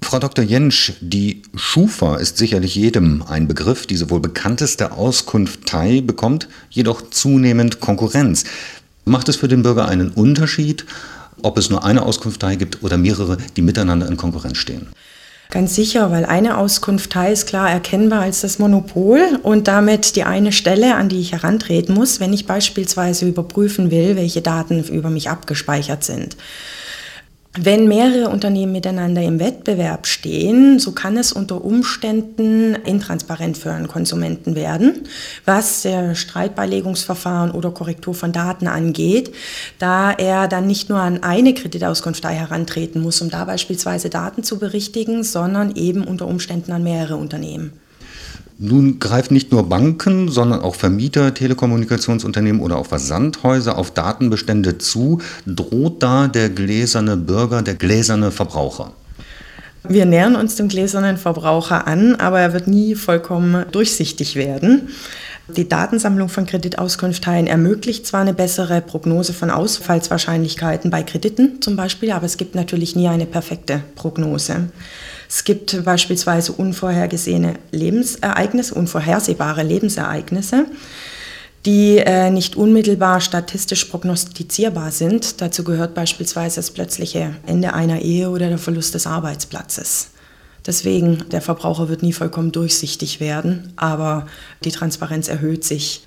Frau Dr. Jentsch, die Schufa ist sicherlich jedem ein Begriff. Diese wohl bekannteste Auskunftei bekommt jedoch zunehmend Konkurrenz. Macht es für den Bürger einen Unterschied, ob es nur eine Auskunftei gibt oder mehrere, die miteinander in Konkurrenz stehen? Ganz sicher, weil eine Auskunftei ist klar erkennbar als das Monopol und damit die eine Stelle, an die ich herantreten muss, wenn ich beispielsweise überprüfen will, welche Daten über mich abgespeichert sind. Wenn mehrere Unternehmen miteinander im Wettbewerb stehen, so kann es unter Umständen intransparent für einen Konsumenten werden, was Streitbeilegungsverfahren oder Korrektur von Daten angeht, da er dann nicht nur an eine Kreditauskunftei herantreten muss, um da beispielsweise Daten zu berichtigen, sondern eben unter Umständen an mehrere Unternehmen. Nun greifen nicht nur Banken, sondern auch Vermieter, Telekommunikationsunternehmen oder auch Versandhäuser auf Datenbestände zu. Droht da der gläserne Bürger, der gläserne Verbraucher? Wir nähern uns dem gläsernen Verbraucher an, aber er wird nie vollkommen durchsichtig werden. Die Datensammlung von Kreditauskunfteien ermöglicht zwar eine bessere Prognose von Ausfallswahrscheinlichkeiten bei Krediten zum Beispiel, aber es gibt natürlich nie eine perfekte Prognose. Es gibt beispielsweise unvorhersehbare Lebensereignisse, die nicht unmittelbar statistisch prognostizierbar sind. Dazu gehört beispielsweise das plötzliche Ende einer Ehe oder der Verlust des Arbeitsplatzes. Deswegen, der Verbraucher wird nie vollkommen durchsichtig werden, aber die Transparenz erhöht sich.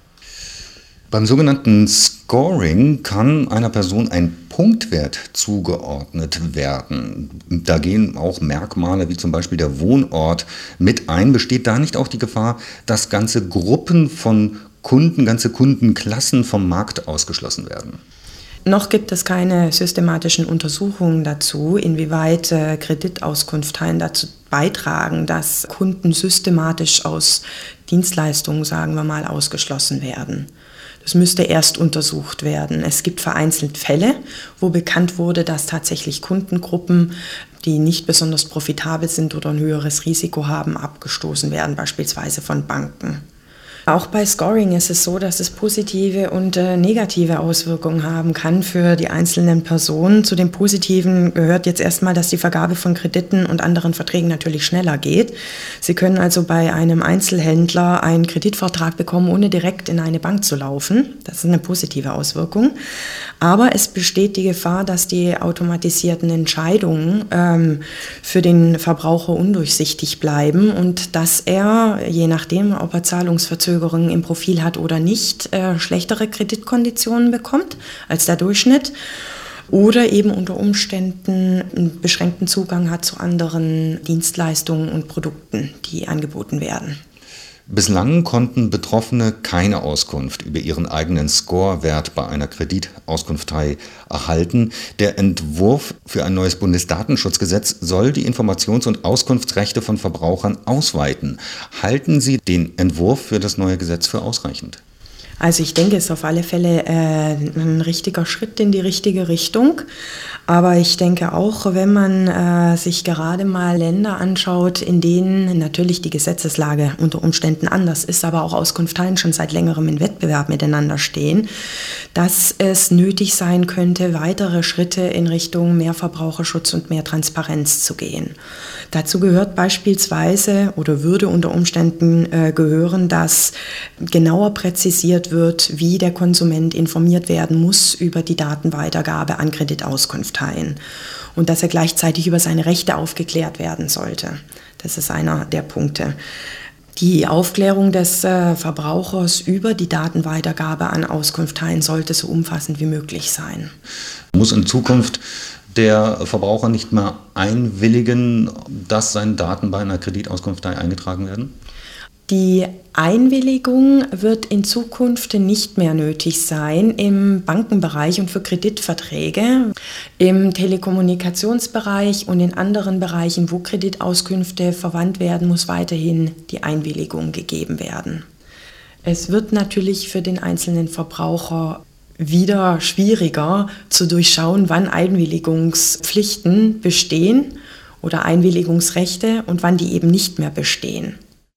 Beim sogenannten Scoring kann einer Person ein Punktwert zugeordnet werden. Da gehen auch Merkmale wie zum Beispiel der Wohnort mit ein. Besteht da nicht auch die Gefahr, dass ganze Gruppen von Kunden, ganze Kundenklassen vom Markt ausgeschlossen werden? Noch gibt es keine systematischen Untersuchungen dazu, inwieweit Kreditauskunfteien dazu beitragen, dass Kunden systematisch aus Dienstleistungen, sagen wir mal, ausgeschlossen werden. Das müsste erst untersucht werden. Es gibt vereinzelt Fälle, wo bekannt wurde, dass tatsächlich Kundengruppen, die nicht besonders profitabel sind oder ein höheres Risiko haben, abgestoßen werden, beispielsweise von Banken. Auch bei Scoring ist es so, dass es positive und negative Auswirkungen haben kann für die einzelnen Personen. Zu den positiven gehört jetzt erstmal, dass die Vergabe von Krediten und anderen Verträgen natürlich schneller geht. Sie können also bei einem Einzelhändler einen Kreditvertrag bekommen, ohne direkt in eine Bank zu laufen. Das ist eine positive Auswirkung. Aber es besteht die Gefahr, dass die automatisierten Entscheidungen für den Verbraucher undurchsichtig bleiben und dass er, je nachdem, ob er Zahlungsverzögerungen im Profil hat oder nicht, schlechtere Kreditkonditionen bekommt als der Durchschnitt oder eben unter Umständen einen beschränkten Zugang hat zu anderen Dienstleistungen und Produkten, die angeboten werden. Bislang konnten Betroffene keine Auskunft über ihren eigenen Scorewert bei einer Kreditauskunftei erhalten. Der Entwurf für ein neues Bundesdatenschutzgesetz soll die Informations- und Auskunftsrechte von Verbrauchern ausweiten. Halten Sie den Entwurf für das neue Gesetz für ausreichend? Also ich denke, es ist auf alle Fälle ein richtiger Schritt in die richtige Richtung. Aber ich denke auch, wenn man sich gerade mal Länder anschaut, in denen natürlich die Gesetzeslage unter Umständen anders ist, aber auch Auskunfteien schon seit längerem in Wettbewerb miteinander stehen, dass es nötig sein könnte, weitere Schritte in Richtung mehr Verbraucherschutz und mehr Transparenz zu gehen. Dazu gehört beispielsweise oder würde unter Umständen gehören, dass genauer präzisiert wird, wie der Konsument informiert werden muss über die Datenweitergabe an Kreditauskunfteien und dass er gleichzeitig über seine Rechte aufgeklärt werden sollte. Das ist einer der Punkte. Die Aufklärung des Verbrauchers über die Datenweitergabe an Auskunfteien sollte so umfassend wie möglich sein. Muss in Zukunft der Verbraucher nicht mehr einwilligen, dass seine Daten bei einer Kreditauskunftei eingetragen werden? Die Einwilligung wird in Zukunft nicht mehr nötig sein im Bankenbereich und für Kreditverträge. Im Telekommunikationsbereich und in anderen Bereichen, wo Kreditauskünfte verwandt werden, muss weiterhin die Einwilligung gegeben werden. Es wird natürlich für den einzelnen Verbraucher wieder schwieriger zu durchschauen, wann Einwilligungspflichten bestehen oder Einwilligungsrechte und wann die eben nicht mehr bestehen.